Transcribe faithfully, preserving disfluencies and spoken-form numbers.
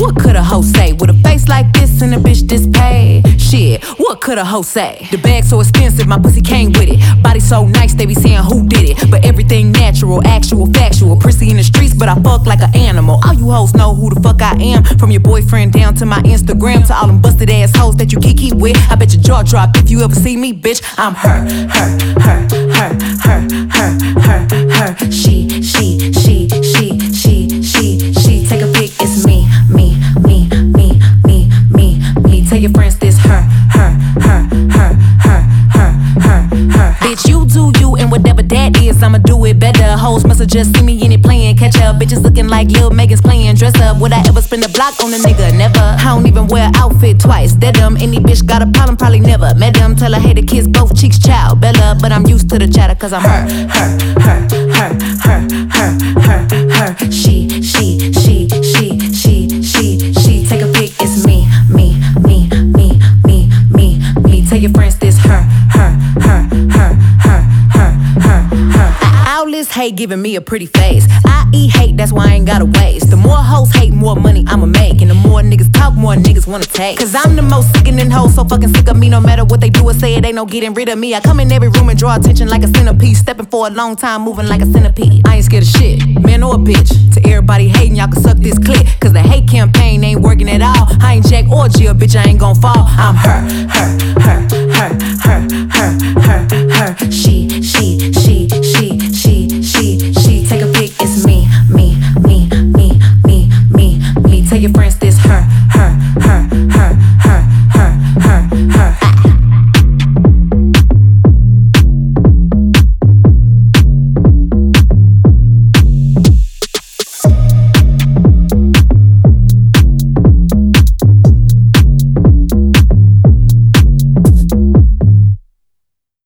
what could a hoe say? With a face like this and a bitch this paid? Shit, what could a hoe say? The bag so expensive, my pussy came with it. Body so nice, they be saying who did it. But everything natural, actual, factual. Prissy in the streets, but I fuck like an animal. All you hoes know who the fuck I am. From your boyfriend down to my Instagram, to all them busted ass hoes that you kiki with. I bet your jaw drop if you ever see me, bitch. I'm her, her, her, her, her, her, her, her. She, she, she, she, she, she, she. Take a pic, it's me, me, me, me, me, me, me. Tell your friends this her, her, her, her, her, her, her, her. Bitch, you do you and whatever that is, I'ma do it better. Hoes must've just seen me in it playing catch up. Bitches looking like Lil Megan's playing dress up. Would I ever spend a block on a nigga? Never. I don't even wear an outfit twice. Dead them. Any bitch got a problem, probably never met them. Tell her hey the kids both cheeks child Bella, but I'm used to the chatter cause I'm her, her, her, her, her, her, her, her. She, she, she, she, she, she, she. Take a pic, it's me, me, me, me, me, me, me. Tell your friends this her, her, her, her, her, her, her, her. All this hate giving me a pretty face. I eat hate, that's why I ain't gotta waste. The more hoes hate, more money I'ma make. And the more niggas talk, more niggas wanna take. Cause I'm the most sickening hoe, so fucking sick of me. No matter what they do or say, it ain't no getting rid of me. I come in every room and draw attention like a centipede. Stepping for a long time, moving like a centipede. I ain't scared of shit, man or a bitch. To everybody hating, y'all can suck this clip. Cause the hate campaign ain't working at all. I ain't Jack or Jill, bitch, I ain't gon' fall. I'm her, her,